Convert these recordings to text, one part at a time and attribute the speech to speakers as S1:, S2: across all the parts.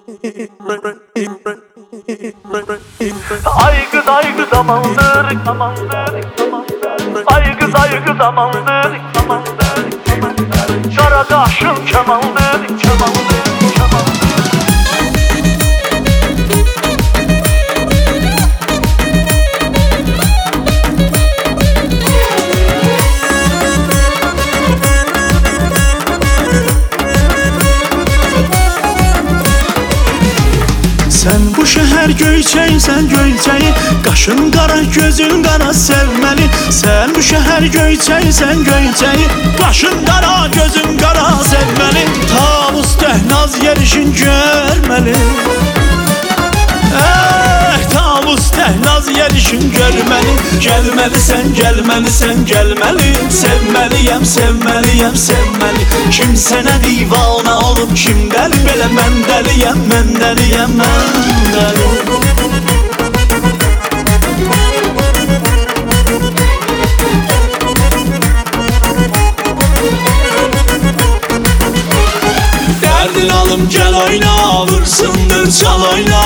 S1: Ay kız zamandır, zamandır. Ay kız zamandır, zamandır. Kara kaşın kemandır, kemandır, kemandır.
S2: Sen bu şəhər göyçəysən göyçəyi, qaşın qara, gözün qara sevməli. Sen bu şəhər göyçəysən göyçəyi, qaşın qara, gözün qara sevməli. Tavus təhnaz yerişin görməli. Tavus təhnaz yerişin görməli. Gəlməlisən, gəlməlisən, gəlməli. Sevməliyəm, sevməliyəm, sevməli. Kim sənə divana olub, kim dəli? Belə mən dəliyəm, mən dəliyəm, mən dəli. Dərdin alım, gəl oyna, vursundur, çal oyna.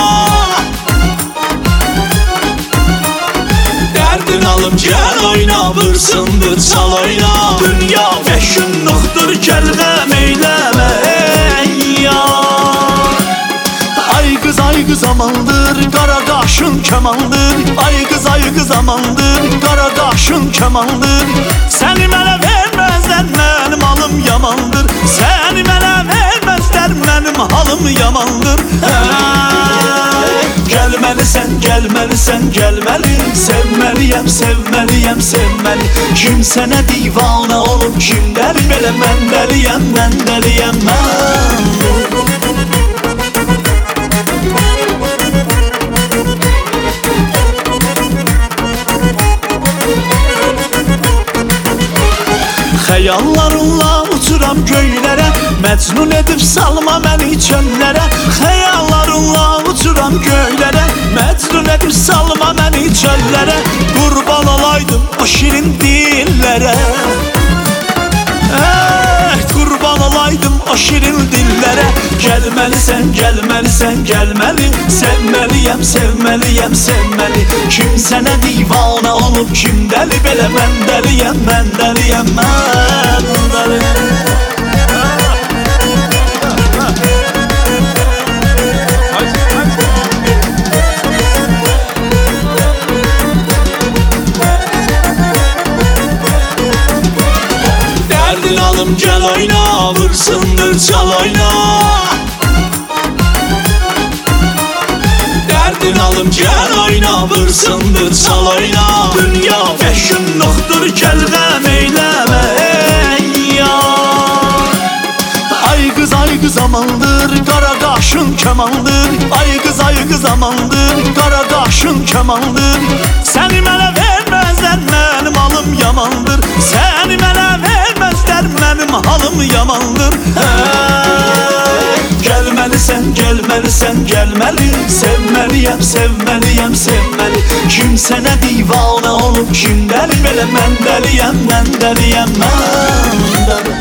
S2: Dərdin alım, gəl oyna, vursundur, çal oyna. Dünya vəhşunluqdur, gəl qəm eyləmə, ey yar. Ay qız amandır, qara qaşın kəmandır. Ay qız amandır, qara qaşın kəmandır. Səni mənə verməzlər, mənim halım yamandır. Səni mənə verməzlər, mənim halım yamandır. Gəlməlisən, gəlməlisən, gəlməli. Sevməliyəm, sevməliyəm, sevməli. Kim sənə divana olub, kim dəli? Belə mən dəliyəm, mən dəliyəm, mən. Xəyallarınla uçuram göylərə, məcnun edib salma məni çöllərə. Xəyallarınla uçuram göylərə, məcnun edib salma məni çöllərə. Qurban olaydım o şirin dillərə. Qurban olaydım o şirin dillərə. Gəlməlisən, gəlməlisən, gəlməli. Sevməliyəm, sevməliyəm, sevməli. Kim sənə divana olub, kim dəli? Belə mən dəliyəm, mən dəliyəm, mən dəliyəm. Dərdin alım, gəl oyna, vursundur, çal oyna. Dərdin alım, gəl oyna, vursundur, çal oyna. Dünya vəhşunluqdur, gəl qəm eyləmə, ey yar. Ay qız amandır, qara qaşın kəmandır. Ay qız amandır, qara qaşın kəmandır. Səni mənə verməzlər, mənim halım yamandır. Səni mənə verməzlər, mənim halım yamandır. Gəlməlisən, gəlməlisən, gəlməli. Sevməliyəm, sevməliyəm, sevməli. Kim sənə divana olub, kim dəli? Belə mən dəliyəm, mən dəliyəm, mən dəli.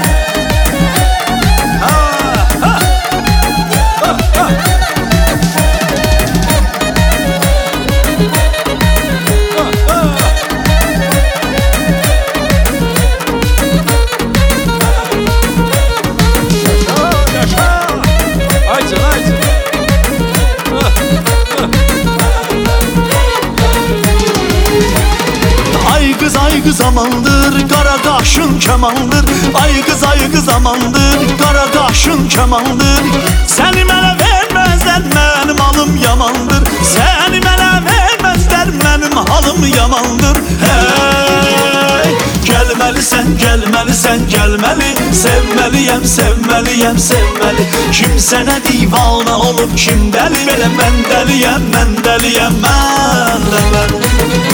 S2: Ay qız amandır, qara qaşın kəmandır. Ay qız amandır, qara qaşın kəmandır. Səni mənə verməzlər, mənim halım yamandır. Səni mənə verməzlər, mənim halım yamandır. Gəlməlisən, gəlməlisən, gəlməli. Sevməliyəm, sevməliyəm, sevməli. Kim sənə divana olub, kim dəli? Belə mən dəliyəm, mən dəliyəm, mən dəli.